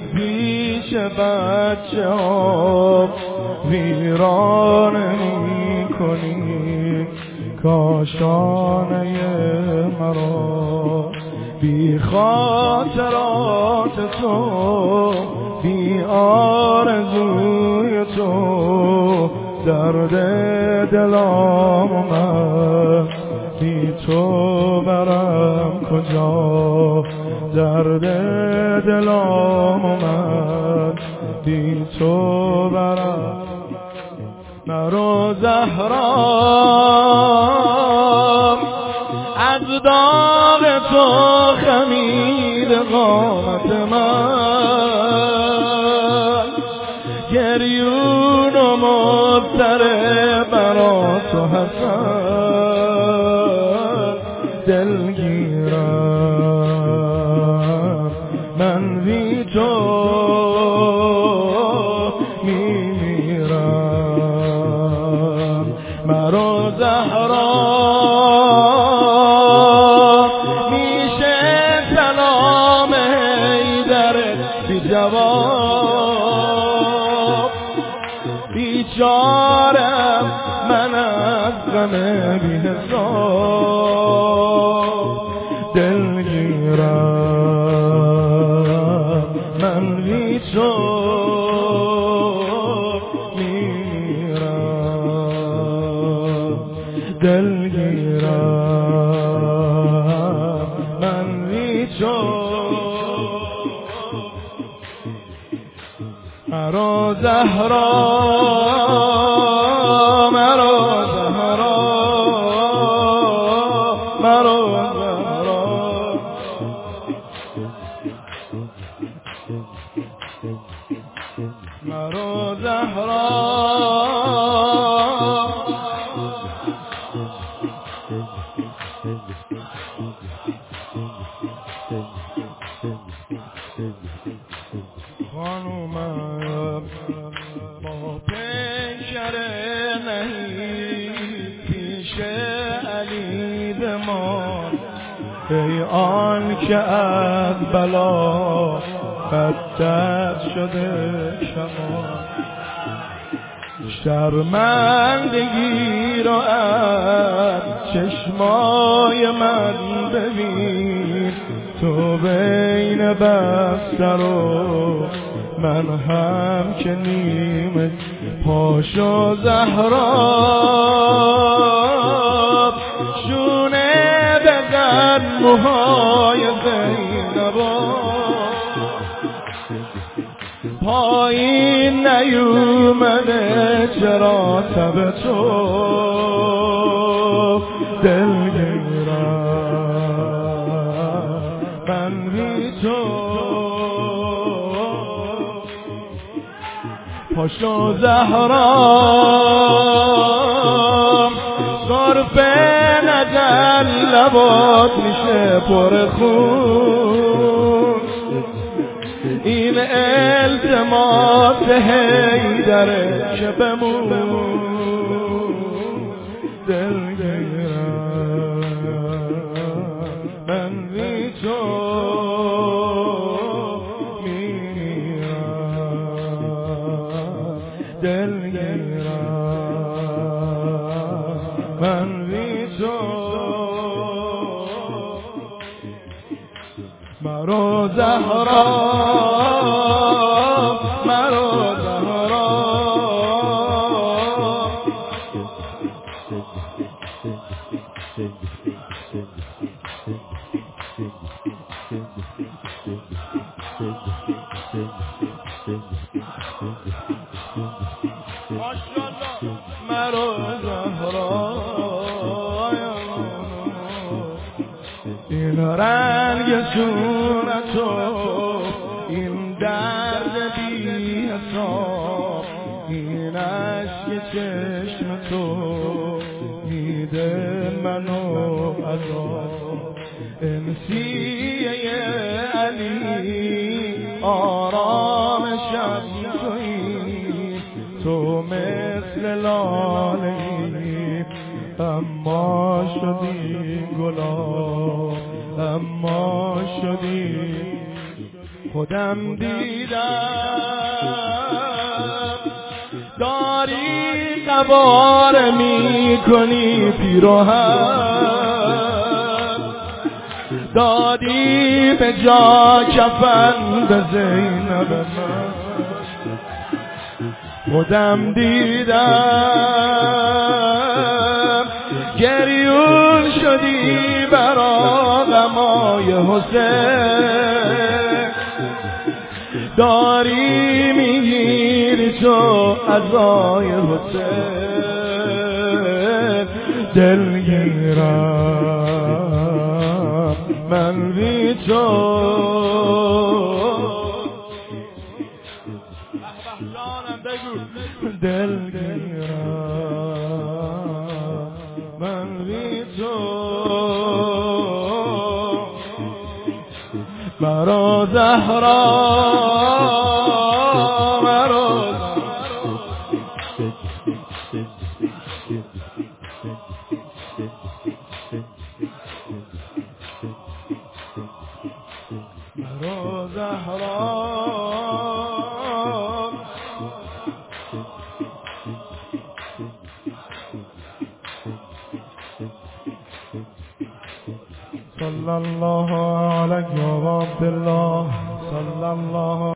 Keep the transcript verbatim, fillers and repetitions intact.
پیش بچه ها ویران می کنی کاشانه مرا، بی خاطرات تو، بی آرزوی تو، درد دلم من بی تو برم کجا، درد دلم من بی تو برم. مرو زهرا از داغ تو خمید قامت من، گریون و مبتره برا تو حسن، دلگیرم من بی تو میمیرم. مرو زهرا میشه سلام حیدرت بی جواب، بیچارم من از غم بی حساب، دلگیرم من بی تو میمیرم، دلگیرم من بی تو. مرو زهرا مرو زهرا مرو زهرا مرو زهرا خانومم با پیکر نهی پیش علی بمان، ای آن که از بلا بدتر شده شما، شرمندگی رو از چشمای من ببین، تو بین بستر و من هم که نیمه پاشو زهرا، شونه بزن موهای زینبا، پایین نیومده چرا تب تو، دلگیرم من بی تو. پاشو زهرا صرفه نجل لبات میشه پر خون، این التماس حیدره که بمون، دلگیرم من بی تو میمیرم، دلگیرم من بی تو. مرو زهرا مرو زهرا مرو زهرا، این رنگ صورتو، این درد بی حساب، این عشق چشم تو میده منو عذاب، انسیه علی آرامشم تویی، تو مثل لاله اما شدی گلاب، اما شدی خودم دیدم داری قبار می کنی پیراهن دادی به جا کفن به زینب من خودم دیدم گریون شدی برا غمای حسین داری میگیری تو عزای حسین دلگیرم من بی تو دلگیرم من بی تو مرا زهرا مرا مرا زهرا صلی الله علیه و عبدالله صلی الله